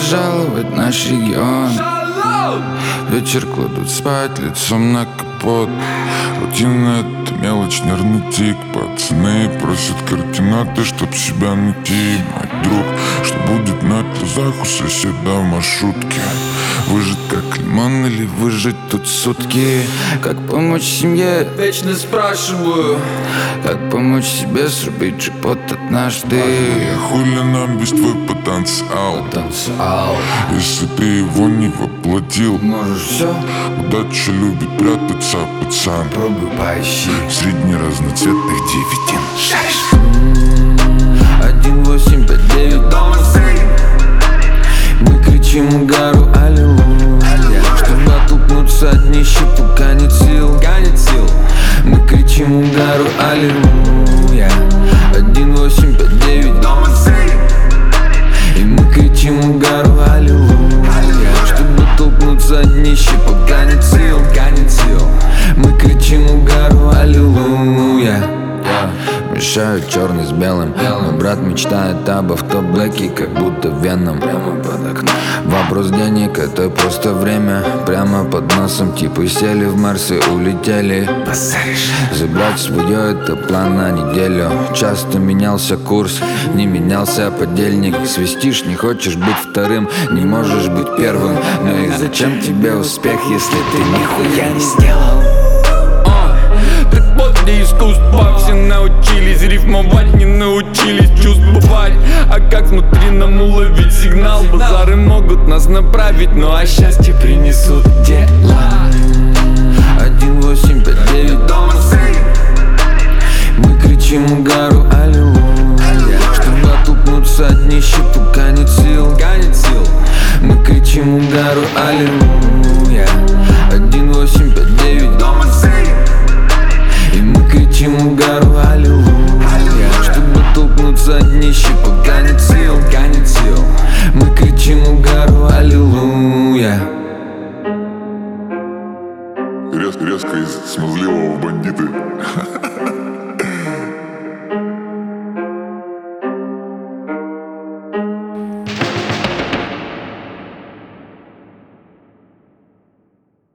пожаловать в наш регион. Вечер кладут спать лицом на капот. Рутина — это мелочь, нервный тик. Пацаны просят координаты, чтоб себя найти. Мой друг, что будет на глазах у соседа в маршрутке? Выжить как лимон или выжить тут сутки? Как помочь семье? Вечно спрашиваю. Как помочь себе срубить джекпот однажды? Хули нам без твой потенциал? Если ты его не воплотил, можешь все. Удача любит прятаться, пацан. Пробуй поищи среди разноцветных дивиденд. 1859 дома сын. Мы кричим угару аллилуйя, чтобы оттолкнуться от нищих, пока нет сил. Мы кричим угару аллилуйя. 1859 дома сын. И мы кричим угару аллилуйя, чтобы оттолкнуться от нищих, пока нет сил. Мы кричим угару аллилуйя. Мешают черный с белым. Мой брат мечтает об автоблэке, как будто веном. Прямо под окном. Вопрос денег — это просто время. Прямо под носом типы сели в Марс и улетели. Забрать свое — это план на неделю. Часто менялся курс, не менялся подельник. Свистишь, не хочешь быть вторым, не можешь быть первым. Ну и зачем тебе успех, если ты нихуя не сделал? После искусства все научились рифмовать, не научились чувствовать. А как внутри нам уловить сигнал? Базары могут нас направить, ну а счастье принесут дела. 1859 дома сын. Мы кричим угару аллилуйя, чтобы оттолкнуться от нищих, пока нет сил. Мы кричим угару аллилуйя. 1859 дома сын. И мы кричим угару аллилуйя, чтобы оттолкнуться от нищих, пока нет сил. Мы кричим угару аллилуйя. Резко из смазливого в бандиты.